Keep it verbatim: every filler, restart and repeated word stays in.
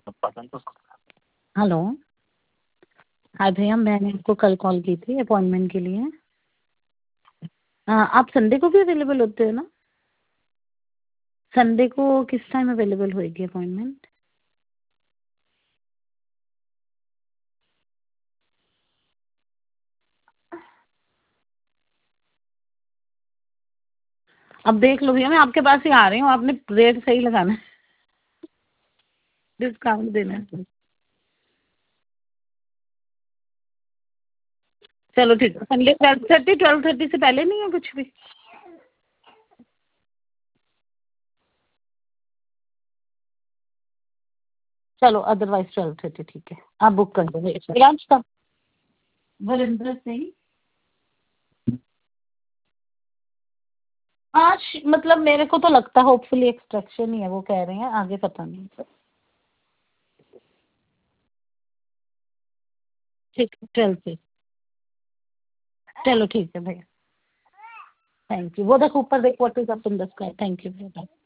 Hello. हाँ भैया, मैंने आपको कल कॉल की थी अपॉइंटमेंट के लिए। हाँ, आप संडे को भी अवेलेबल होते हो ना? संडे को किस टाइम अवेलेबल होएगी अपॉइंटमेंट? अब देख लो भैया, मैं आपके पास ही आ रही हूँ, आपने रेट सही लगाना है, डिस्काउंट देना है। चलो ठीक है, Sunday twelve thirty twelve thirty से पहले नहीं है कुछ भी? चलो अदरवाइज ट्वेल्व थर्टी ठीक है, आप बुक कर दो। प्रियांश का वरिंदर सिंह। आज मतलब मेरे को तो लगता है होपफुली एक्सट्रैक्शन ही है, वो कह रहे हैं, आगे पता नहीं। ठीक है ट्वेल्व से। चलो ठीक है भैया, थैंक यू। वो देखो ऊपर देखो, what is up in the sky. Thank you भैया।